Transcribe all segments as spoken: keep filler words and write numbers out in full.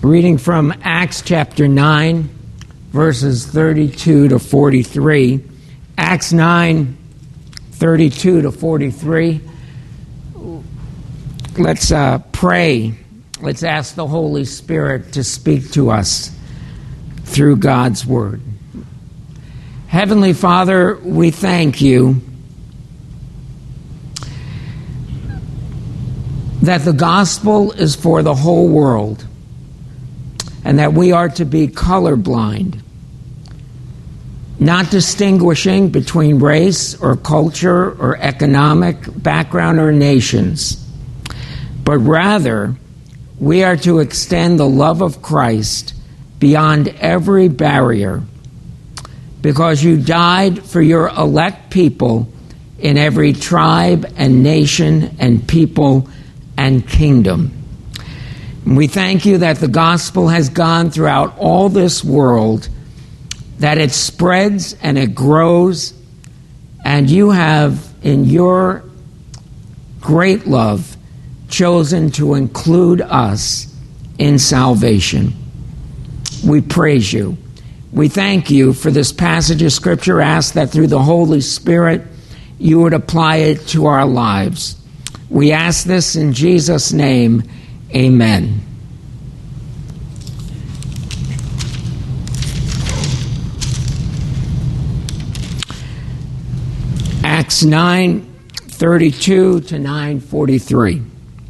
Reading from Acts chapter nine, verses thirty-two to forty-three. Acts nine, thirty-two to forty-three. Let's uh, pray. Let's ask the Holy Spirit to speak to us through God's Word. Heavenly Father, we thank you that the gospel is for the whole world, and that we are to be colorblind, not distinguishing between race or culture or economic background or nations, but rather we are to extend the love of Christ beyond every barrier, because you died for your elect people in every tribe and nation and people and kingdom. We thank you that the gospel has gone throughout all this world, that it spreads and it grows, and you have, in your great love, chosen to include us in salvation. We praise you. We thank you for this passage of Scripture. Ask that through the Holy Spirit you would apply it to our lives. We ask this in Jesus' name. Amen. Acts nine, thirty-two to nine forty-three.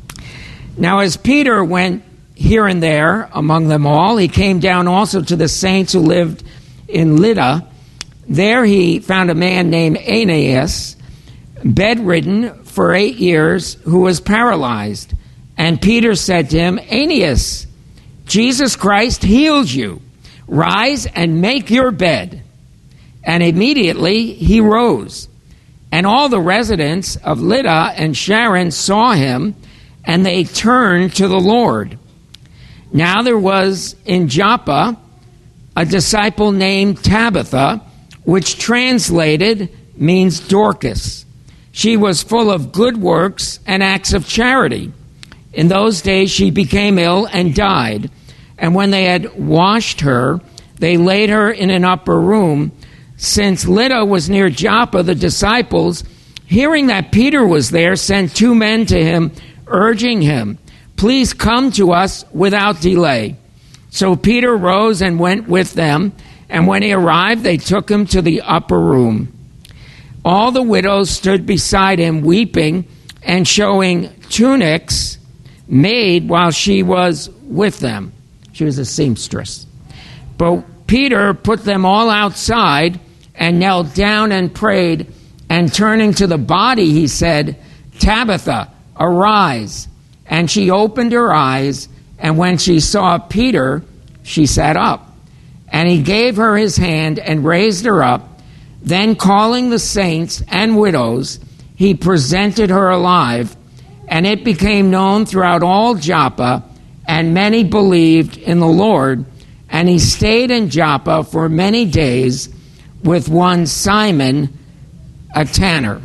Now as Peter went here and there among them all, he came down also to the saints who lived in Lydda. There he found a man named Aeneas, bedridden for eight years, who was paralyzed. And Peter said to him, Aeneas, Jesus Christ heals you. Rise and make your bed. And immediately he rose. And all the residents of Lydda and Sharon saw him, and they turned to the Lord. Now there was in Joppa a disciple named Tabitha, which translated means Dorcas. She was full of good works and acts of charity. In those days she became ill and died. And when they had washed her, they laid her in an upper room. Since Lydda was near Joppa, the disciples, hearing that Peter was there, sent two men to him, urging him, Please come to us without delay. So Peter rose and went with them, and when he arrived, they took him to the upper room. All the widows stood beside him, weeping and showing tunics made while she was with them. She was a seamstress. But Peter put them all outside and knelt down and prayed, and turning to the body, he said, Tabitha, arise. And she opened her eyes, and when she saw Peter, she sat up. And he gave her his hand and raised her up. Then calling the saints and widows, he presented her alive, and it became known throughout all Joppa, and many believed in the Lord. And he stayed in Joppa for many days with one Simon, a tanner.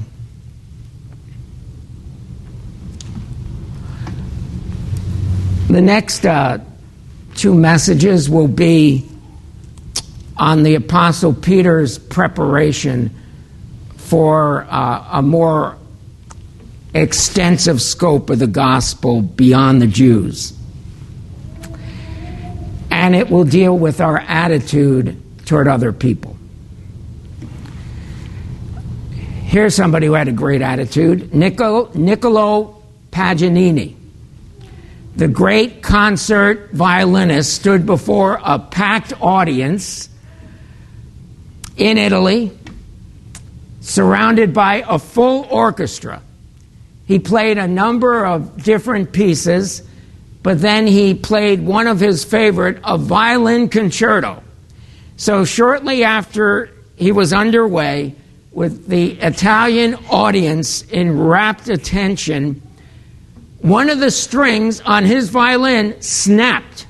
The next uh, two messages will be on the Apostle Peter's preparation for uh, a more extensive scope of the gospel beyond the Jews. And it will deal with our attitude toward other people. Here's somebody who had a great attitude, Niccolo, Niccolo Paganini. The great concert violinist stood before a packed audience in Italy, surrounded by a full orchestra. He played a number of different pieces, but then he played one of his favorite, a violin concerto. So shortly after he was underway, with the Italian audience in rapt attention, one of the strings on his violin snapped.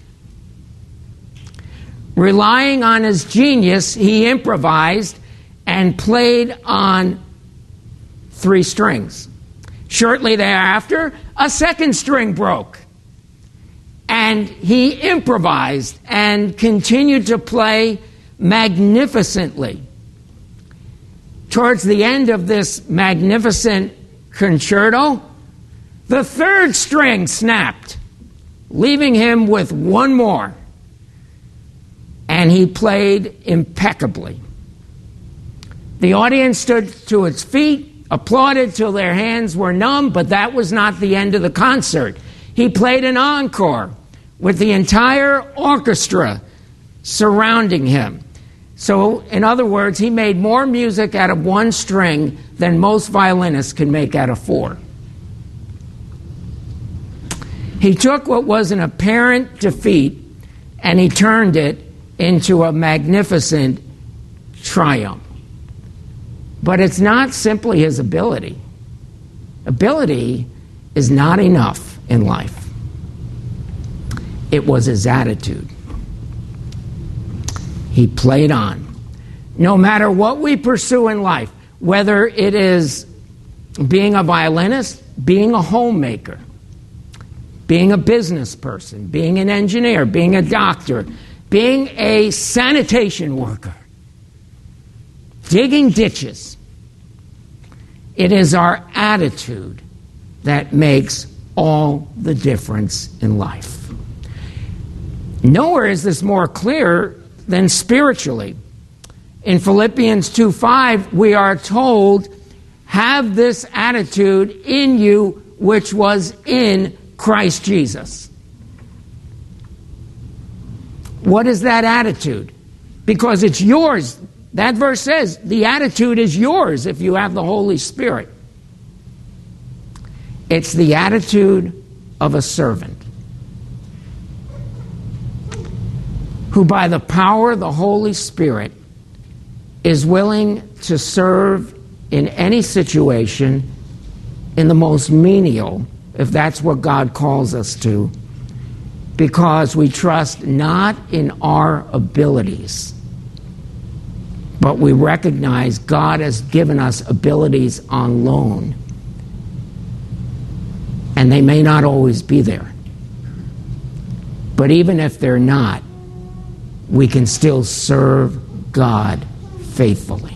Relying on his genius, he improvised and played on three strings. Shortly thereafter, a second string broke. And he improvised and continued to play magnificently. Towards the end of this magnificent concerto, the third string snapped, leaving him with one more. And he played impeccably. The audience stood to its feet, applauded till their hands were numb, but that was not the end of the concert. He played an encore with the entire orchestra surrounding him. So, in other words, he made more music out of one string than most violinists can make out of four. He took what was an apparent defeat and he turned it into a magnificent triumph. But it's not simply his ability. Ability is not enough in life. It was his attitude. He played on. No matter what we pursue in life, whether it is being a violinist, being a homemaker, being a business person, being an engineer, being a doctor, being a sanitation worker, digging ditches, it is our attitude that makes all the difference in life. Nowhere is this more clear than spiritually. In Philippians two five, we are told, have this attitude in you which was in Christ Jesus. What is that attitude? Because it's yours. That verse says the attitude is yours if you have the Holy Spirit. It's the attitude of a servant who by the power of the Holy Spirit is willing to serve in any situation in the most menial, if that's what God calls us to, because we trust not in our abilities, but we recognize God has given us abilities on loan, and they may not always be there. But even if they're not, we can still serve God faithfully.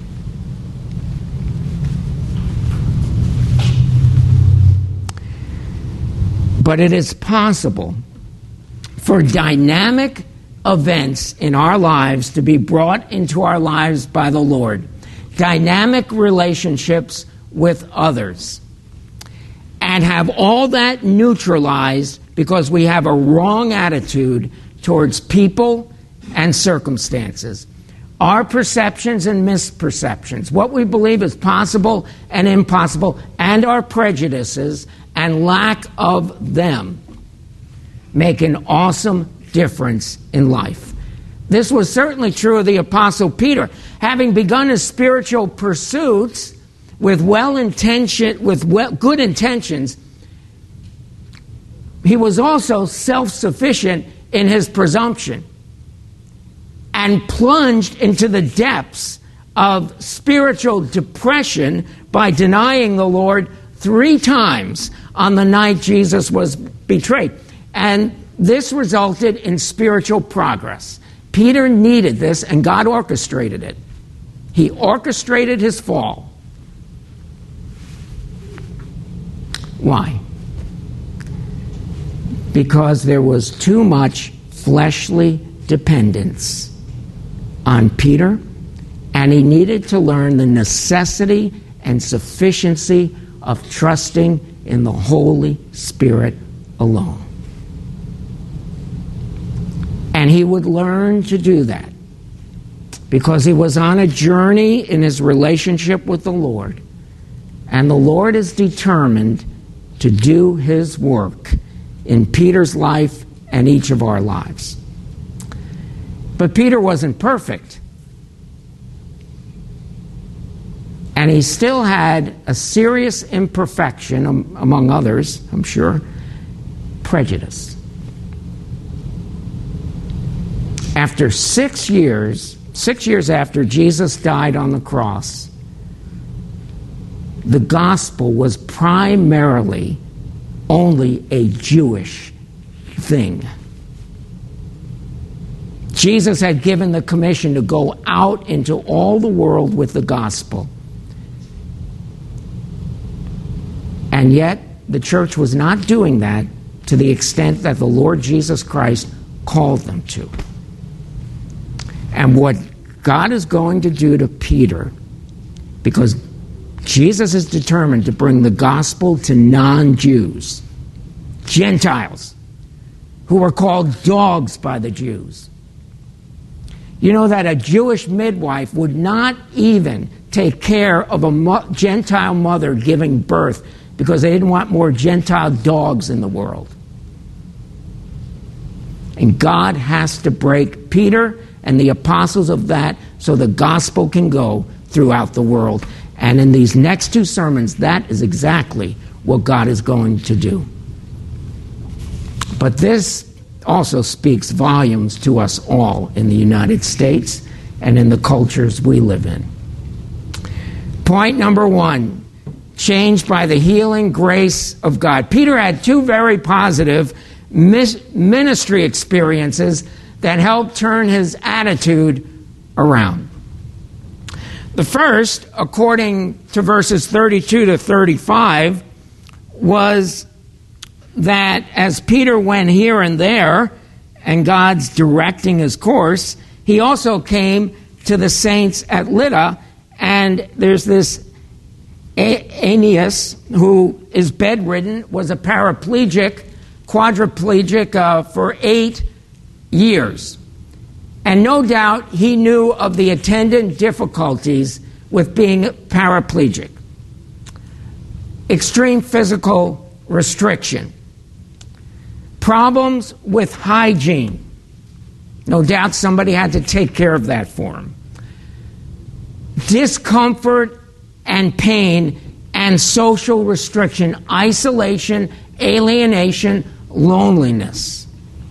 But it is possible for dynamic events in our lives to be brought into our lives by the Lord. Dynamic relationships with others. And have all that neutralized because we have a wrong attitude towards people and circumstances. Our perceptions and misperceptions, what we believe is possible and impossible, and our prejudices and lack of them make an awesome difference in life. This was certainly true of the Apostle Peter. Having begun his spiritual pursuits with well-intentioned, with well, good intentions, he was also self-sufficient in his presumption and plunged into the depths of spiritual depression by denying the Lord three times on the night Jesus was betrayed. And this resulted in spiritual progress. Peter needed this, and God orchestrated it. He orchestrated his fall. Why? Because there was too much fleshly dependence on Peter, and he needed to learn the necessity and sufficiency of trusting in the Holy Spirit alone. And he would learn to do that because he was on a journey in his relationship with the Lord. And the Lord is determined to do his work in Peter's life and each of our lives. But Peter wasn't perfect. And he still had a serious imperfection, um, among others, I'm sure, prejudice. After six years, six years after Jesus died on the cross, the gospel was primarily only a Jewish thing. Jesus had given the commission to go out into all the world with the gospel. And yet, the church was not doing that to the extent that the Lord Jesus Christ called them to. And what God is going to do to Peter, because Jesus is determined to bring the gospel to non-Jews, Gentiles, who were called dogs by the Jews. You know that a Jewish midwife would not even take care of a mo- Gentile mother giving birth because they didn't want more Gentile dogs in the world. And God has to break Peter and the apostles of that so the gospel can go throughout the world. And in these next two sermons, that is exactly what God is going to do. But this also speaks volumes to us all in the United States and in the cultures we live in. Point number one, changed by the healing grace of God. Peter had two very positive ministry experiences that helped turn his attitude around. The first, according to verses thirty-two to thirty-five, was that as Peter went here and there, and God's directing his course, he also came to the saints at Lydda, and there's this Aeneas, who is bedridden, was a paraplegic, quadriplegic uh, for eight years. And no doubt he knew of the attendant difficulties with being paraplegic. Extreme physical restriction. Problems with hygiene. No doubt somebody had to take care of that for him. Discomfort and pain and social restriction, isolation, alienation, loneliness.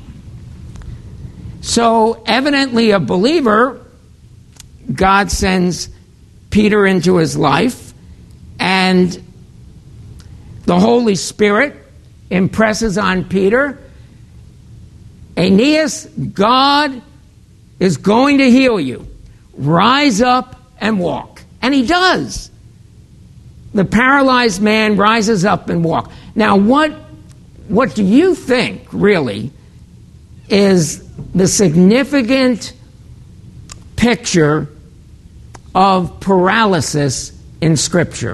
So, evidently a believer, God sends Peter into his life, and the Holy Spirit impresses on Peter, Aeneas, God is going to heal you. Rise up and walk. And he does. The paralyzed man rises up and walks. Now, what, what do you think, really, is the significant picture of paralysis in Scripture?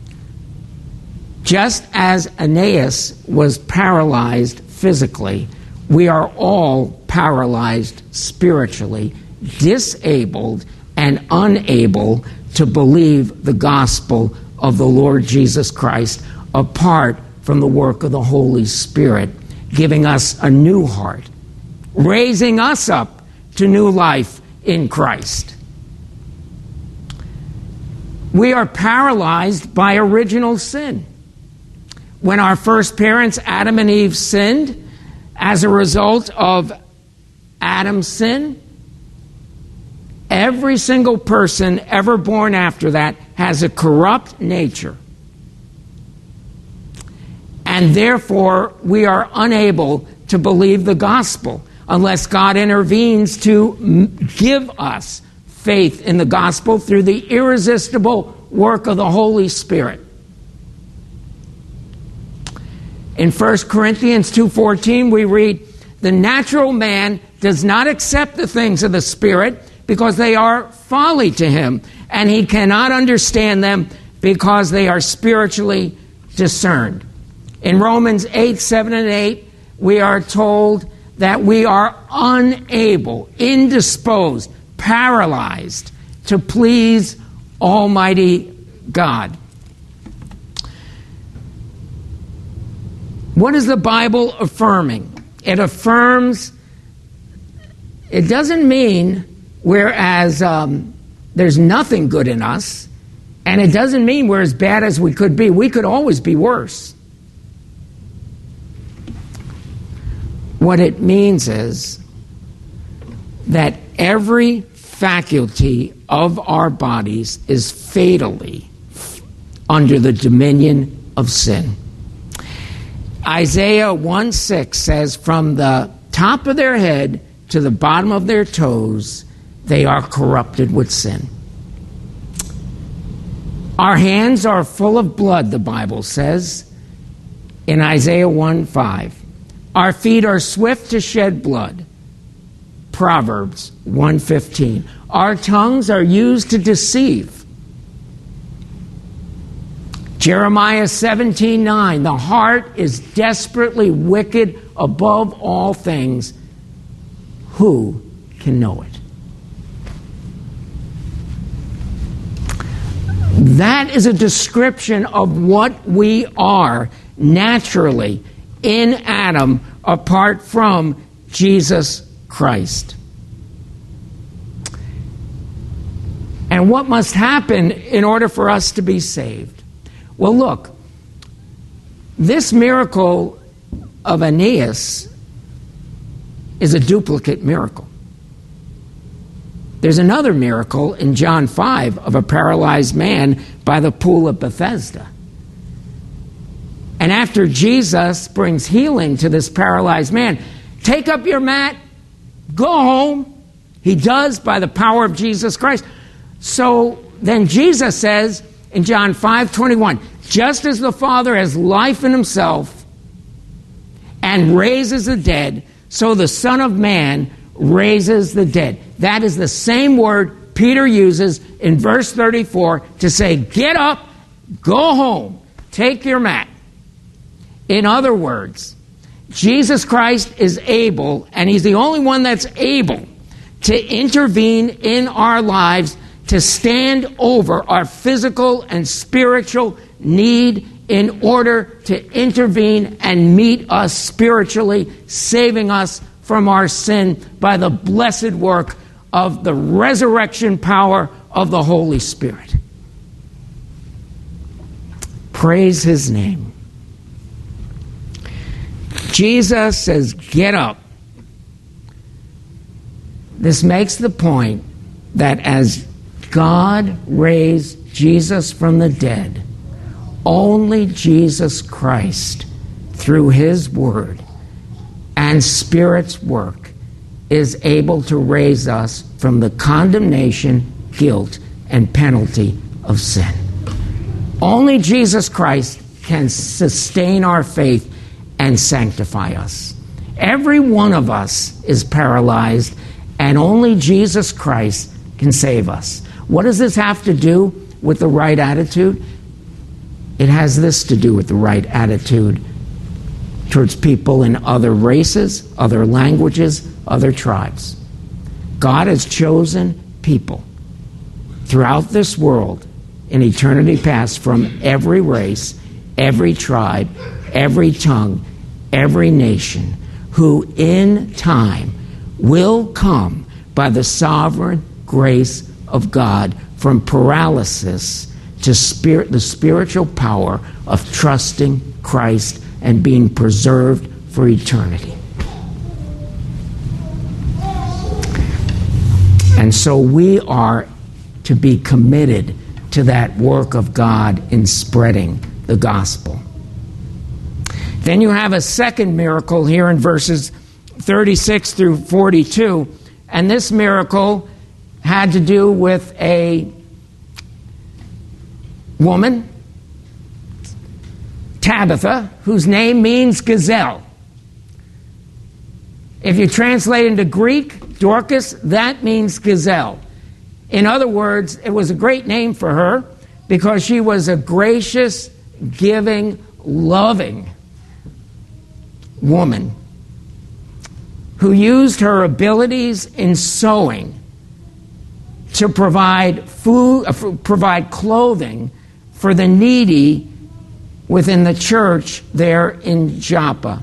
Just as Aeneas was paralyzed physically, we are all paralyzed spiritually, disabled and unable to believe the gospel of the Lord Jesus Christ apart from the work of the Holy Spirit, giving us a new heart, raising us up to new life in Christ. We are paralyzed by original sin. When our first parents, Adam and Eve, sinned, as a result of Adam's sin, every single person ever born after that has a corrupt nature. And therefore, we are unable to believe the gospel unless God intervenes to give us faith in the gospel through the irresistible work of the Holy Spirit. In First Corinthians two fourteen, we read, "The natural man does not accept the things of the Spirit because they are folly to him, and he cannot understand them because they are spiritually discerned." In Romans eight, seven and eight, we are told that we are unable, indisposed, paralyzed to please Almighty God. What is the Bible affirming? It affirms, it doesn't mean whereas um, there's nothing good in us, and it doesn't mean we're as bad as we could be. We could always be worse. What it means is that every faculty of our bodies is fatally under the dominion of sin. Isaiah one six says, from the top of their head to the bottom of their toes, they are corrupted with sin. Our hands are full of blood, the Bible says in Isaiah one five. Our feet are swift to shed blood, Proverbs one fifteen. Our tongues are used to deceive, Jeremiah seventeen nine. The heart is desperately wicked above all things. Who can know it? That is a description of what we are naturally in Adam apart from Jesus Christ. And what must happen in order for us to be saved? Well, look, this miracle of Aeneas is a duplicate miracle. There's another miracle in John five of a paralyzed man by the pool of Bethesda. And after Jesus brings healing to this paralyzed man, take up your mat, go home. He does by the power of Jesus Christ. So then Jesus says in John five twenty-one, just as the Father has life in himself and raises the dead, so the Son of Man raises the dead. That is the same word Peter uses in verse thirty-four to say, get up, go home, take your mat. In other words, Jesus Christ is able, and he's the only one that's able to intervene in our lives, to stand over our physical and spiritual need in order to intervene and meet us spiritually, saving us from our sin by the blessed work of the resurrection power of the Holy Spirit. Praise his name. Jesus says, get up. This makes the point that as God raised Jesus from the dead, only Jesus Christ, through his word and Spirit's work, is able to raise us from the condemnation, guilt, and penalty of sin. Only Jesus Christ can sustain our faith and sanctify us. Every one of us is paralyzed, and only Jesus Christ can save us. What does this have to do with the right attitude? It has this to do with the right attitude towards people in other races, other languages, other tribes. God has chosen people throughout this world in eternity past from every race, every tribe, every tongue, every nation, who in time will come by the sovereign grace of God from paralysis to spirit, the spiritual power of trusting Christ and being preserved for eternity. And so we are to be committed to that work of God in spreading the gospel. Then you have a second miracle here in verses thirty-six through forty-two, and this miracle had to do with a woman, Tabitha, whose name means gazelle. If you translate into Greek, Dorcas, that means gazelle. In other words, it was a great name for her because she was a gracious, giving, loving woman who used her abilities in sewing to provide food, uh, provide clothing for the needy within the church there in Joppa.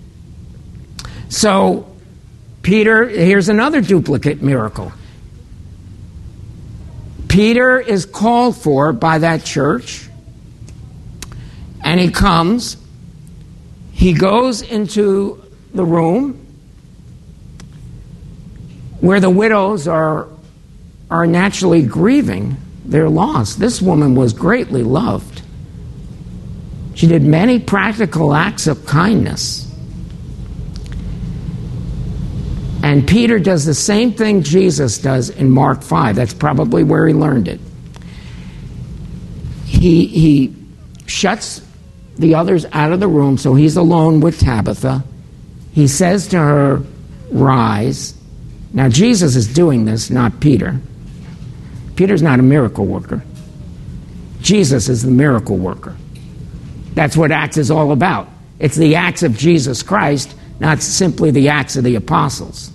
So, Peter, here's another duplicate miracle. Peter is called for by that church, and he comes. He goes into the room where the widows are, are naturally grieving their loss. This woman was greatly loved. She She did many practical acts of kindness. And Peter does the same thing Jesus does in Mark five. That's probably where he learned it. He, he shuts the others out of the room, so he's alone with Tabitha. He says to her, "Rise." Now, Jesus is doing this, not Peter. Peter's not a miracle worker. Jesus is the miracle worker. That's what Acts is all about. It's the acts of Jesus Christ, not simply the acts of the apostles.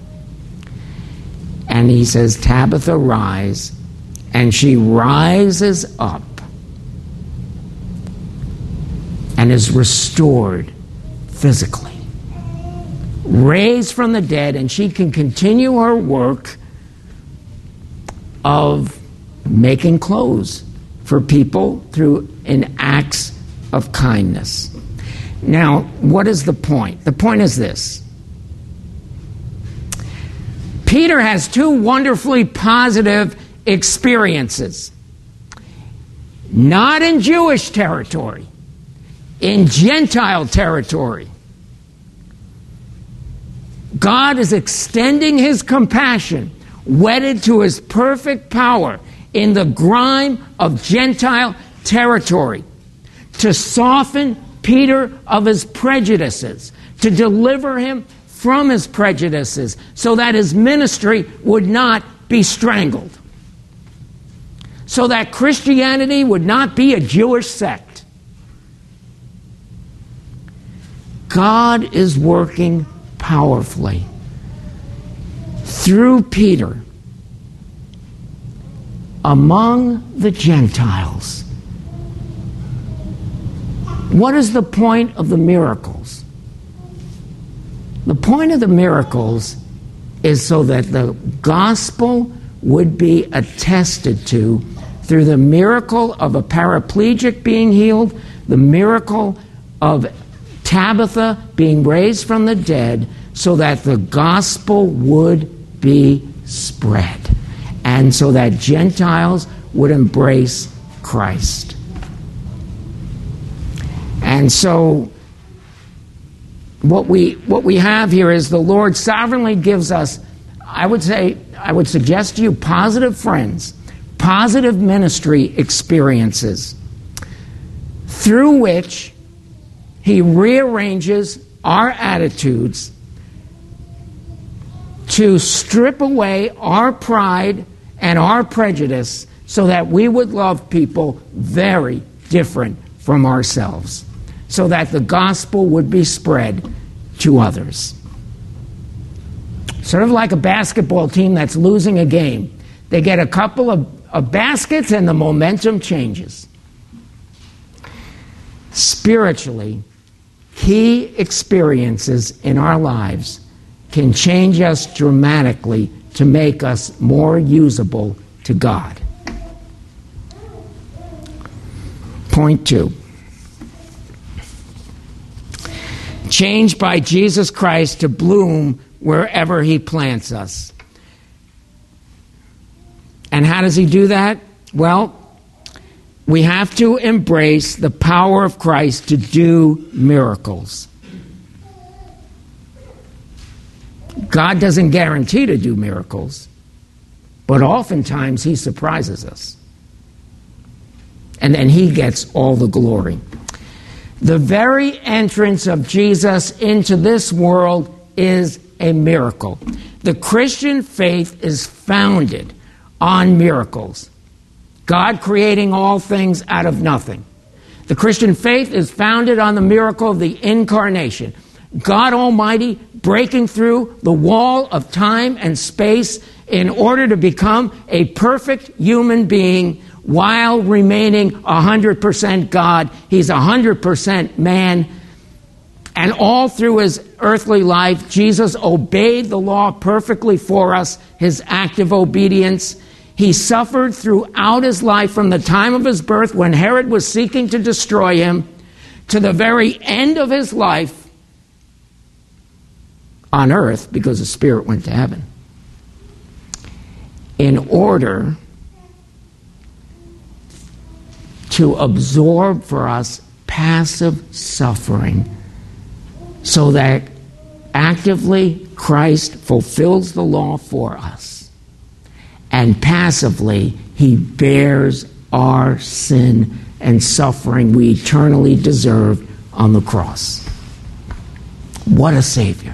And he says, "Tabitha, rise." And she rises up and is restored physically, raised from the dead, and she can continue her work of making clothes for people through an acts of kindness. Now, what is the point? The point is this. Peter has two wonderfully positive experiences. Not in Jewish territory, in Gentile territory. God is extending his compassion, wedded to his perfect power in the grime of Gentile territory, to soften Peter of his prejudices, to deliver him from his prejudices, so that his ministry would not be strangled, so that Christianity would not be a Jewish sect. God is working powerfully through Peter among the Gentiles. What is the point of the miracles? The point of the miracles is so that the gospel would be attested to through the miracle of a paraplegic being healed, the miracle of Tabitha being raised from the dead, so that the gospel would be spread, and so that Gentiles would embrace Christ. And so what we what we have here is the Lord sovereignly gives us, I would say, I would suggest to you, positive friends, positive ministry experiences, through which he rearranges our attitudes to strip away our pride and our prejudice, so that we would love people very different from ourselves, so that the gospel would be spread to others. Sort of like a basketball team that's losing a game. They get a couple of, of baskets and the momentum changes. Spiritually, key experiences in our lives can change us dramatically to make us more usable to God. Point two. Changed by Jesus Christ to bloom wherever he plants us. And how does he do that? Well, we have to embrace the power of Christ to do miracles. God doesn't guarantee to do miracles, but oftentimes he surprises us. And then he gets all the glory. The very entrance of Jesus into this world is a miracle. The Christian faith is founded on miracles. God creating all things out of nothing. The Christian faith is founded on the miracle of the incarnation. God Almighty breaking through the wall of time and space in order to become a perfect human being while remaining one hundred percent God. He's one hundred percent man. And all through his earthly life, Jesus obeyed the law perfectly for us, his active obedience. He suffered throughout his life, from the time of his birth when Herod was seeking to destroy him, to the very end of his life on earth, because the Spirit went to heaven, in order to absorb for us passive suffering so that actively Christ fulfills the law for us, and passively he bears our sin and suffering we eternally deserved on the cross. What a Savior.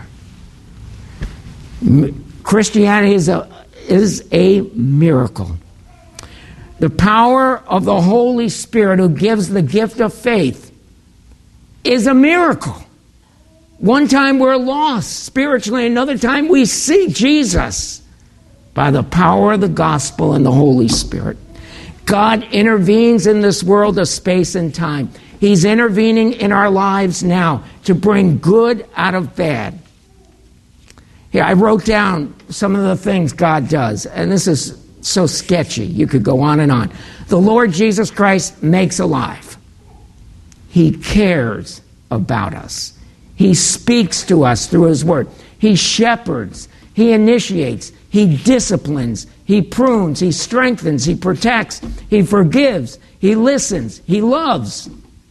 Christianity is a, is a miracle. The power of the Holy Spirit who gives the gift of faith is a miracle. One time we're lost spiritually, another time we see Jesus by the power of the gospel and the Holy Spirit. God intervenes in this world of space and time. He's intervening in our lives now to bring good out of bad. Here, I wrote down some of the things God does, and this is so sketchy. You could go on and on. The Lord Jesus Christ makes alive. He cares about us. He speaks to us through his word. He shepherds. He initiates. He disciplines. He prunes. He strengthens. He protects. He forgives. He listens. He loves.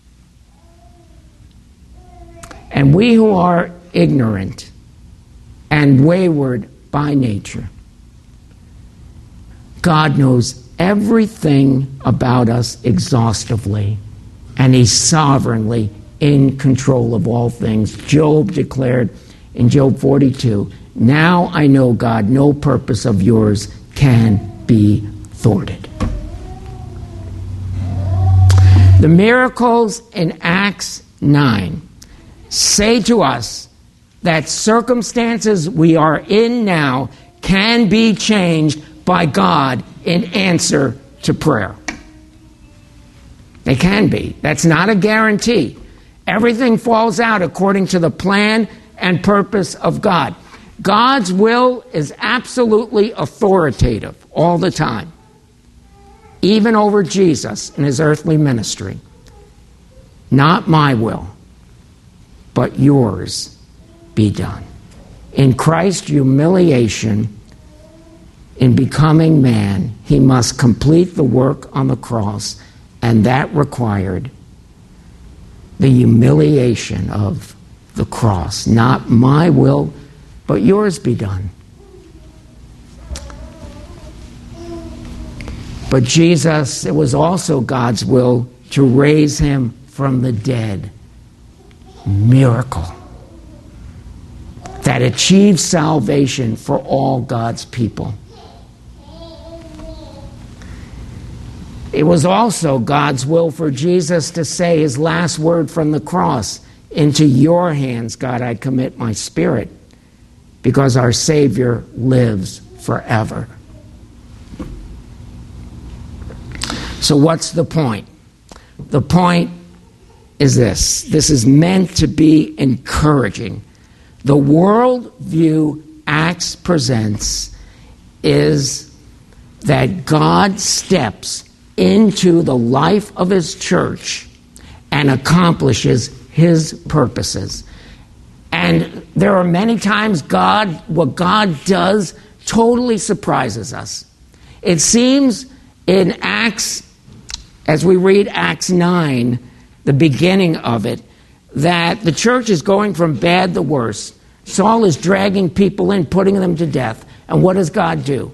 And we who are ignorant and wayward by nature, God knows everything about us exhaustively, and he's sovereignly in control of all things. Job declared in Job forty-two, "Now I know, God, no purpose of yours can be thwarted." The miracles in Acts nine say to us that circumstances we are in now can be changed by God in answer to prayer. They can be. That's not a guarantee. Everything falls out according to the plan and purpose of God. God's will is absolutely authoritative all the time, even over Jesus in his earthly ministry. Not my will, but yours be done. In Christ's humiliation, in becoming man, he must complete the work on the cross, and that required the humiliation of the cross. Not my will, but yours be done. But Jesus, it was also God's will to raise him from the dead. Miracle that achieves salvation for all God's people. It was also God's will for Jesus to say his last word from the cross, "Into your hands, God, I commit my spirit," because our Savior lives forever. So what's the point? The point is this. This is meant to be encouraging. The worldview Acts presents is that God steps into the life of his church and accomplishes his purposes. And there are many times God, what God does totally surprises us. It seems in Acts, as we read Acts nine, the beginning of it, that the church is going from bad to worse. Saul is dragging people in, putting them to death. And what does God do?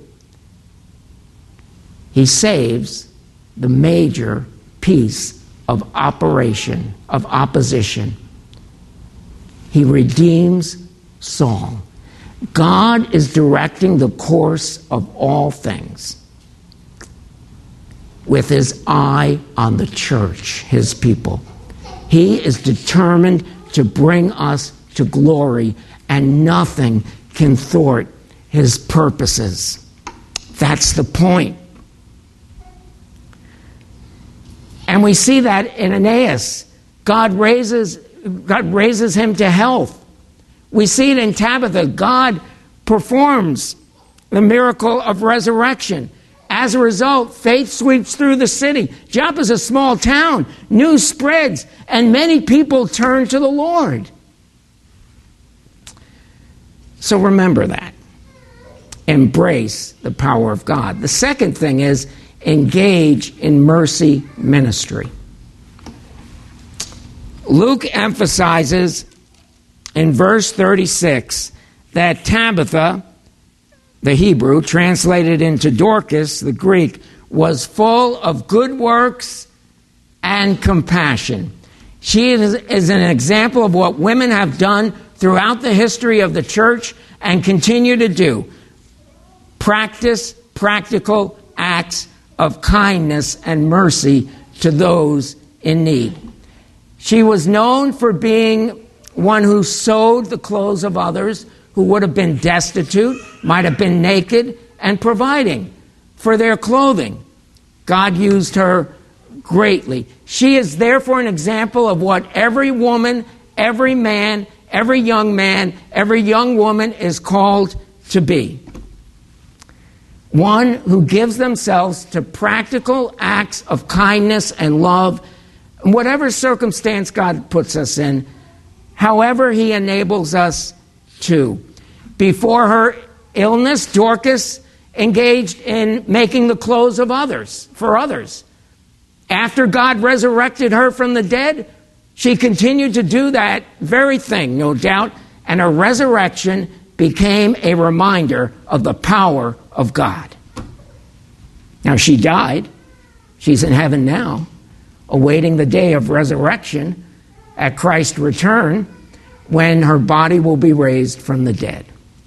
He saves the major piece of operation, of opposition. He redeems Saul. God is directing the course of all things with his eye on the church, his people. He is determined to bring us to glory, and nothing can thwart his purposes. That's the point. And we see that in Aeneas. God raises, God raises him to health. We see it in Tabitha. God performs the miracle of resurrection. As a result, faith sweeps through the city. Joppa is a small town. News spreads, and many people turn to the Lord. So remember that. Embrace the power of God. The second thing is engage in mercy ministry. Luke emphasizes in verse thirty-six that Tabitha, the Hebrew, translated into Dorcas, the Greek, was full of good works and compassion. She is, is an example of what women have done throughout the history of the church and continue to do. Practice practical acts of kindness and mercy to those in need. She was known for being one who sewed the clothes of others who would have been destitute, might have been naked, and providing for their clothing. God used her greatly. She is therefore an example of what every woman, every man, every young man, every young woman is called to be. One who gives themselves to practical acts of kindness and love, in whatever circumstance God puts us in, however He enables us to. Before her illness, Dorcas engaged in making the clothes of others, for others. After God resurrected her from the dead, she continued to do that very thing, no doubt, and her resurrection became a reminder of the power of God. Now, she died. She's in heaven now, awaiting the day of resurrection at Christ's return, when her body will be raised from the dead.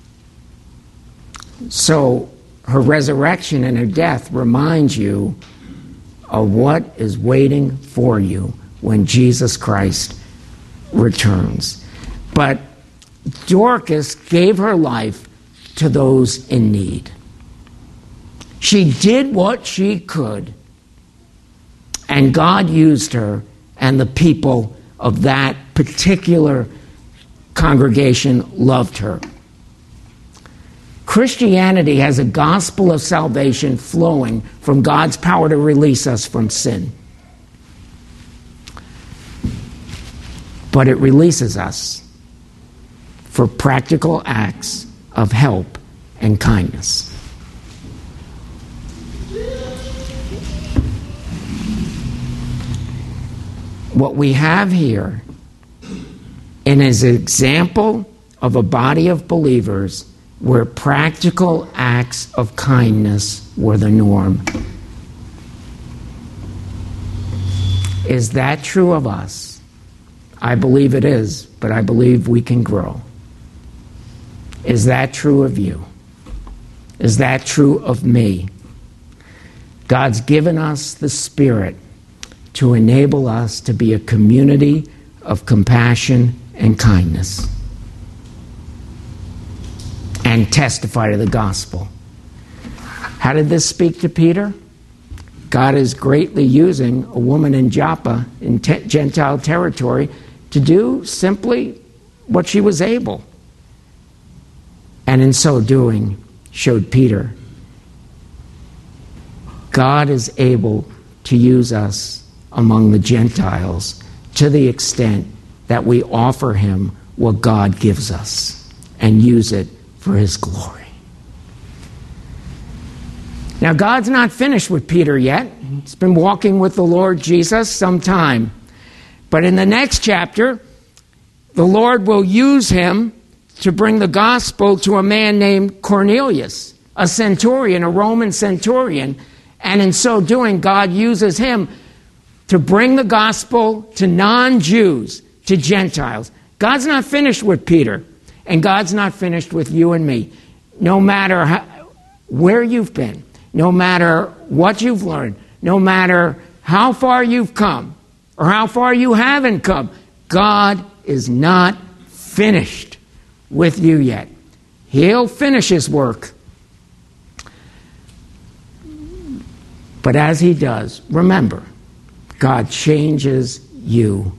So her resurrection and her death reminds you of what is waiting for you when Jesus Christ returns. But Dorcas gave her life to those in need. She did what she could, and God used her and the people of that particular congregation loved her. Christianity has a gospel of salvation flowing from God's power to release us from sin. But it releases us for practical acts of help and kindness. What we have here and is an example of a body of believers where practical acts of kindness were the norm. Is that true of us? I believe it is, but I believe we can grow. Is that true of you? Is that true of me? God's given us the Spirit to enable us to be a community of compassion and kindness and testify to the gospel. How did this speak to Peter? God is greatly using a woman in Joppa, in te- Gentile territory, to do simply what she was able. And in so doing, showed Peter, God is able to use us among the Gentiles to the extent that we offer Him what God gives us and use it for His glory. Now, God's not finished with Peter yet. He's been walking with the Lord Jesus some time. But in the next chapter, the Lord will use him to bring the gospel to a man named Cornelius, a centurion, a Roman centurion. And in so doing, God uses him to bring the gospel to non-Jews, to Gentiles. God's not finished with Peter, and God's not finished with you and me. No matter how, where you've been, no matter what you've learned, no matter how far you've come or how far you haven't come, God is not finished with you yet. He'll finish His work. But as He does, remember, God changes you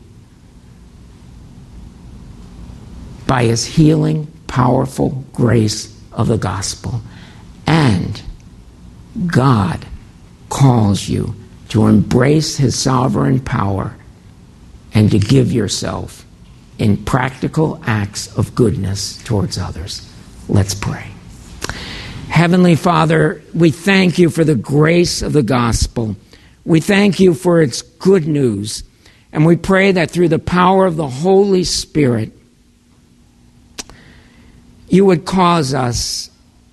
by His healing, powerful grace of the gospel. And God calls you to embrace His sovereign power and to give yourself in practical acts of goodness towards others. Let's pray. Heavenly Father, we thank You for the grace of the gospel. We thank You for its good news. And we pray that through the power of the Holy Spirit, you would cause us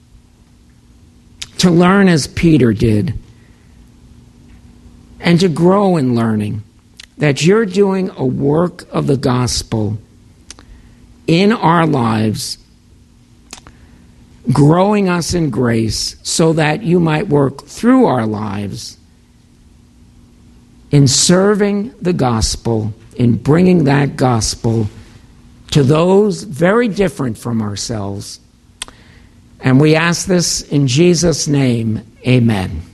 to learn as Peter did and to grow in learning, that you're doing a work of the gospel in our lives, growing us in grace so that you might work through our lives in serving the gospel, in bringing that gospel to those very different from ourselves. And we ask this in Jesus' name, amen.